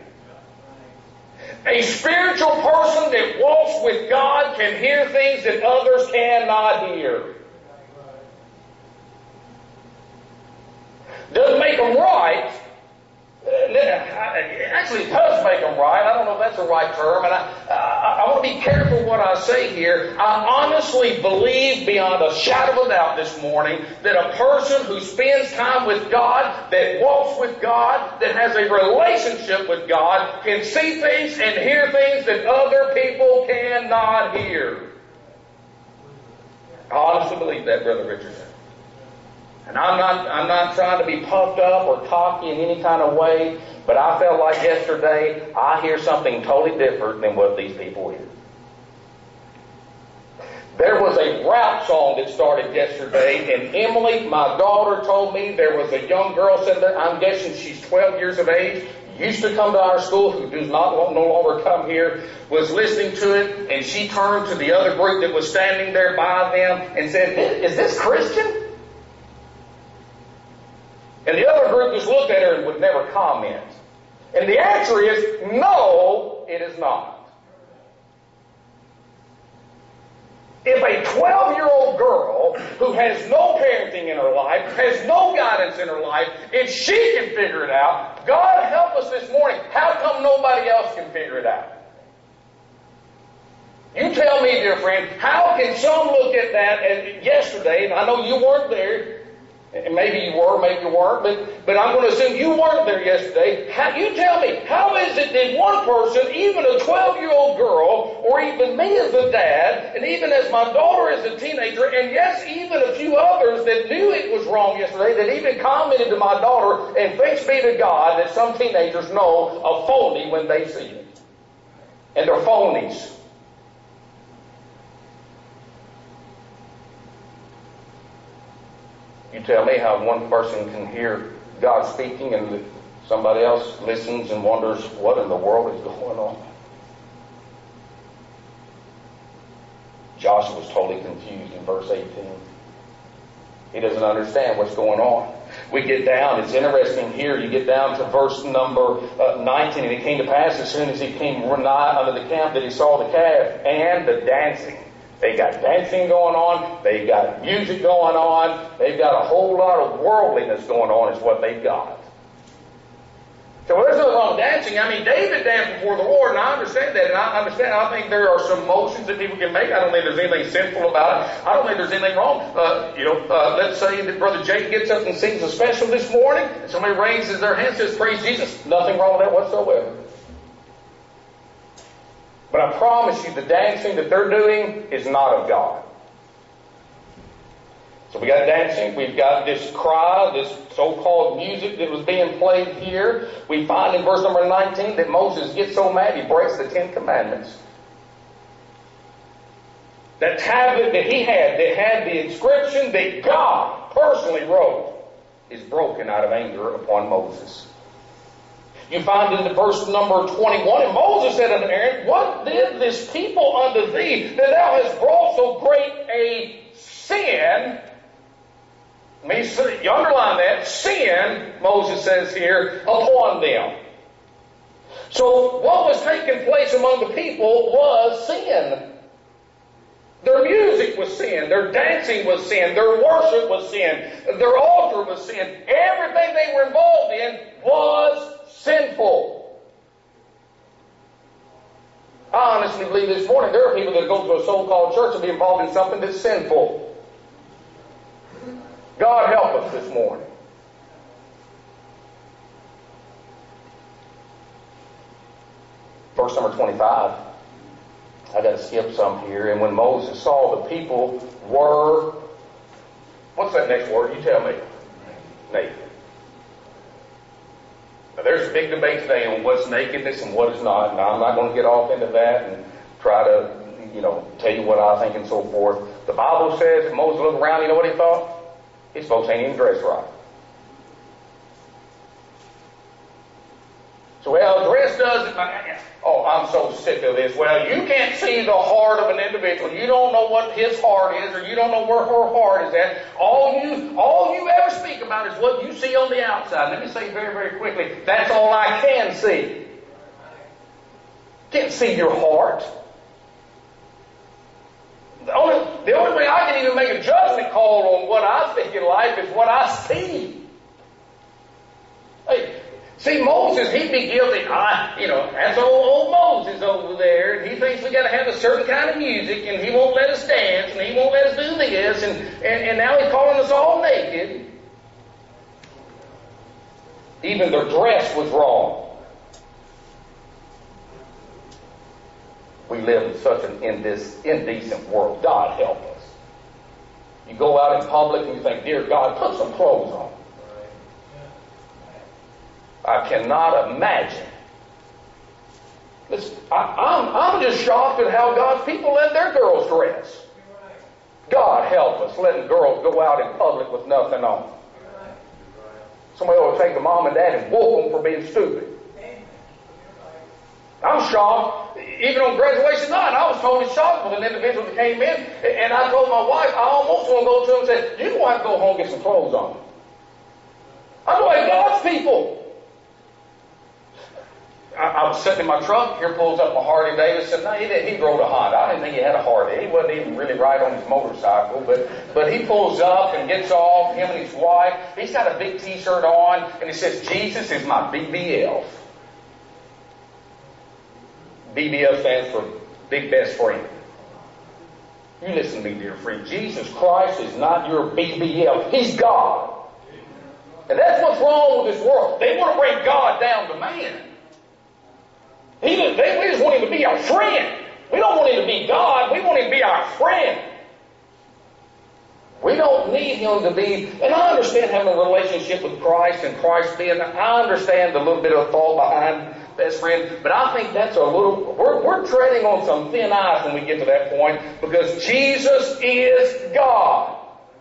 Speaker 2: A spiritual person that walks with God can hear things that others cannot hear. Doesn't make them right. Actually, it does make them right. I don't know if that's the right term. And I, I, I want to be careful what I say here. I honestly believe beyond a shadow of a doubt this morning that a person who spends time with God, that walks with God, that has a relationship with God, can see things and hear things that other people cannot hear. I honestly believe that, Brother Richardson. And I'm not, I'm not trying to be puffed up or cocky in any kind of way, but I felt like yesterday I hear something totally different than what these people hear. There was a rap song that started yesterday, and Emily, my daughter, told me there was a young girl sitting there. I'm guessing she's twelve years of age, used to come to our school, who does not no longer come here, was listening to it, and she turned to the other group that was standing there by them and said, "Is this Christian?" And the other group just looked at her and would never comment. And the answer is, no, it is not. If a twelve-year-old girl who has no parenting in her life, has no guidance in her life, if she can figure it out, God help us this morning, how come nobody else can figure it out? You tell me, dear friend, how can some look at that as yesterday, and I know you weren't there, and maybe you were, maybe you weren't, but, but I'm going to assume you weren't there yesterday. How, you tell me, how is it that one person, even a twelve-year-old girl, or even me as a dad, and even as my daughter as a teenager, and yes, even a few others that knew it was wrong yesterday, that even commented to my daughter, and thanks be to God that some teenagers know a phony when they see it. And they're phonies. You tell me how one person can hear God speaking and somebody else listens and wonders what in the world is going on. Joshua was totally confused in verse eighteen. He doesn't understand what's going on. We get down, it's interesting here, you get down to verse number uh, nineteen, and it came to pass as soon as he came nigh unto the camp that he saw the calf and the dancing. They got dancing going on. They've got music going on. They've got a whole lot of worldliness going on is what they've got. So there's nothing wrong with dancing. I mean, David danced before the Lord, and I understand that. And I understand. I think there are some motions that people can make. I don't think there's anything sinful about it. I don't think there's anything wrong. Uh, you know, uh, let's say that Brother Jake gets up and sings a special this morning, and somebody raises their hand and says, "Praise Jesus." Nothing wrong with that whatsoever. But I promise you, the dancing that they're doing is not of God. So we got dancing, we've got this cry, this so-called music that was being played here. We find in verse number nineteen that Moses gets so mad he breaks the Ten Commandments. That tablet that he had, that had the inscription that God personally wrote, is broken out of anger upon Moses. You find in the verse number twenty-one, and Moses said unto Aaron, "What did this people unto thee, that thou hast brought so great a sin?" Let me see, you underline that, sin, Moses says here, upon them. So what was taking place among the people was sin. Their music was sin. Their dancing was sin. Their worship was sin. Their altar was sin. Everything they were involved in was sinful. I honestly believe this morning there are people that go to a so-called church and be involved in something that's sinful. God help us this morning. Verse number twenty-five. I got to skip some here. And when Moses saw the people were, what's that next word? You tell me. Naked. Now there's a big debate today on what's nakedness and what is not. Now I'm not going to get off into that and try try to, you know, tell you what I think and so forth. The Bible says that Moses looked around, you know what he thought? These folks ain't even dressed right. So, well, dress doesn't, oh, I'm so sick of this. Well, you can't see the heart of an individual. You don't know what his heart is, or you don't know where her heart is at. All you, all you ever speak about is what you see on the outside. Let me say very, very quickly, that's all I can see. Can't see your heart. The only, the only way I can even make a judgment call on what I think in life is what I see. Hey, see, Moses, he'd be guilty. I, you know, that's old, old Moses over there, and he thinks we got to have a certain kind of music, and he won't let us dance, and he won't let us do this, and, and, and now he's calling us all naked. Even their dress was wrong. We live in such an indec- indecent world. God help us. You go out in public and you think, dear God, put some clothes on. I cannot imagine. Listen, I, I'm, I'm just shocked at how God's people let their girls dress. God help us, letting girls go out in public with nothing on. Somebody ought to take the mom and dad and whoop them for being stupid. I'm shocked. Even on graduation night, I was totally shocked with an individual that came in, and I told my wife, I almost want to go to him and say, you're going to have to go home and get some clothes on. I'm like God's people. I, I was sitting in my truck. Here pulls up my Harley Davidson. No, he didn't. He drove a Honda. I didn't think he had a Harley. He wasn't even really right on his motorcycle. But but he pulls up and gets off. Him and his wife. He's got a big T-shirt on, and it says, "Jesus is my B B F." B B F stands for Big Best Friend. You listen to me, dear friend. Jesus Christ is not your B B F. He's God. And that's what's wrong with this world. They want to bring God down to man. He, they, we just want him to be our friend. We don't want him to be God. We want him to be our friend. We don't need him to be, and I understand having a relationship with Christ and Christ being, I understand the little bit of thought behind best friend, but I think that's a little, we're, we're treading on some thin ice when we get to that point, because Jesus is God.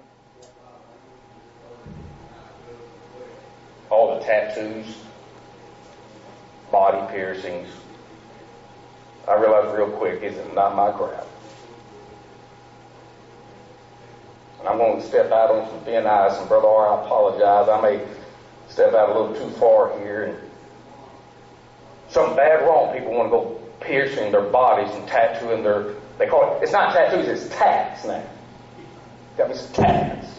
Speaker 2: All the tattoos, body piercings, I realize real quick, is not my crap. And I'm going to step out on some thin ice, and Brother R, I apologize, I may step out a little too far here, and something bad wrong. People want to go piercing their bodies and tattooing their, they call it, it's not tattoos, it's tats now. Got me some tats.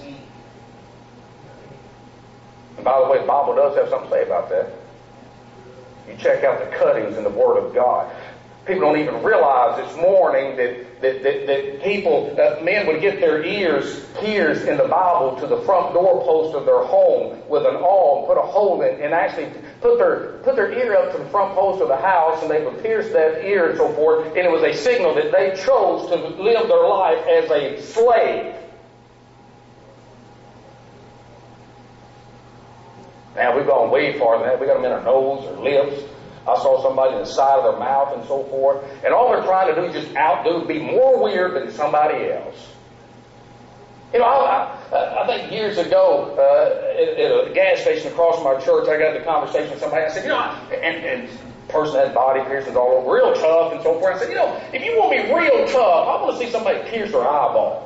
Speaker 2: And by the way, the Bible does have something to say about that. You check out the cuttings in the Word of God. People don't even realize this morning that, that, that, that people, that men would get their ears pierced in the Bible to the front doorpost of their home with an awl, put a hole in, and actually put their, put their ear up to the front post of the house, and they would pierce that ear and so forth, and it was a signal that they chose to live their life as a slave. Now, we've gone way farther than that. We got them in our nose or lips. I saw somebody in the side of their mouth and so forth. And all they're trying to do is just outdo, be more weird than somebody else. You know, I, I, I think years ago, uh, at, at a gas station across from our church, I got into a conversation with somebody. I said, you know, and, and the person had body piercings all over, real tough and so forth. I said, you know, if you want to be real tough, I want to see somebody pierce their eyeball.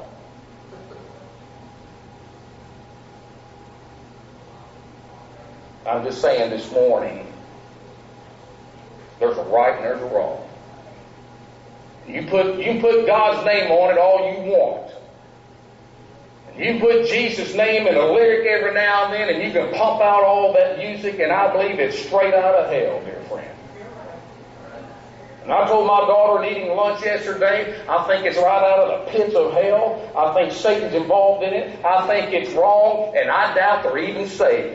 Speaker 2: I'm just saying this morning, there's a right and there's a wrong. You put, you put God's name on it all you want. And you put Jesus' name in a lyric every now and then, and you can pump out all that music, and I believe it's straight out of hell, dear friend. And I told my daughter in eating lunch yesterday, I think it's right out of the pits of hell. I think Satan's involved in it. I think it's wrong, and I doubt they're even saved.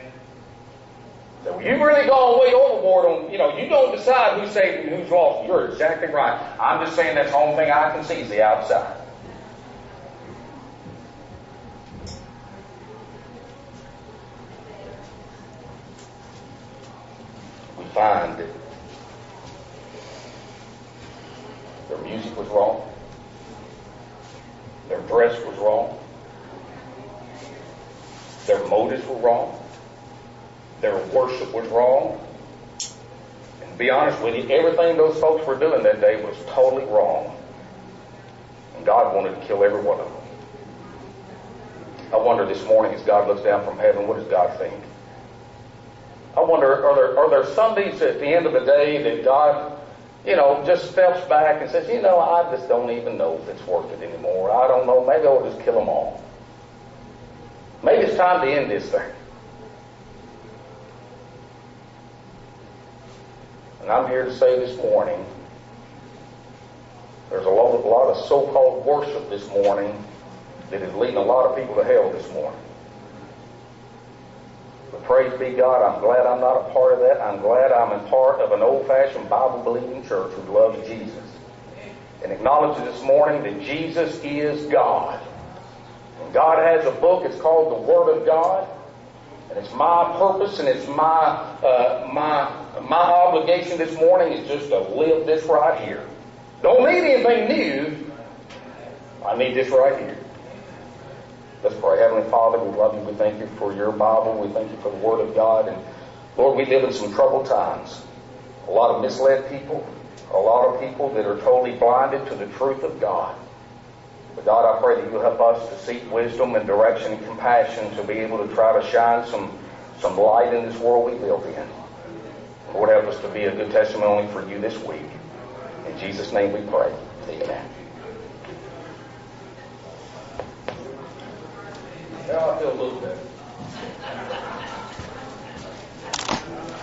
Speaker 2: So you've really gone way overboard on, you know, you don't decide who's saved and who's lost. You're exactly right. I'm just saying that's the only thing I can see is the outside. We find that the was wrong. Their dress was wrong. Their motives were wrong. Their worship was wrong. And to be honest with you, everything those folks were doing that day was totally wrong. And God wanted to kill every one of them. I wonder this morning as God looks down from heaven, what does God think? I wonder, are there, are there Sundays at the end of the day that God, you know, just steps back and says, you know, I just don't even know if it's worth it anymore. I don't know. Maybe I'll just kill them all. Maybe it's time to end this thing. And I'm here to say this morning, there's a lot, a lot of so-called worship this morning that is leading a lot of people to hell this morning. But praise be God, I'm glad I'm not a part of that. I'm glad I'm a part of an old-fashioned Bible-believing church who loves Jesus and acknowledges this morning that Jesus is God. And God has a book, it's called the Word of God. And it's my purpose and it's my, uh, my, my obligation this morning is just to live this right here. Don't need anything new. I need this right here. Let's pray. Heavenly Father, we love you. We thank you for your Bible. We thank you for the Word of God. And Lord, we live in some troubled times. A lot of misled people. A lot of people that are totally blinded to the truth of God. But God, I pray that you'll help us to seek wisdom and direction and compassion to be able to try to shine some, some light in this world we live in. Lord, help us to be a good testimony for you this week. In Jesus' name we pray. Amen. Now I feel a little better.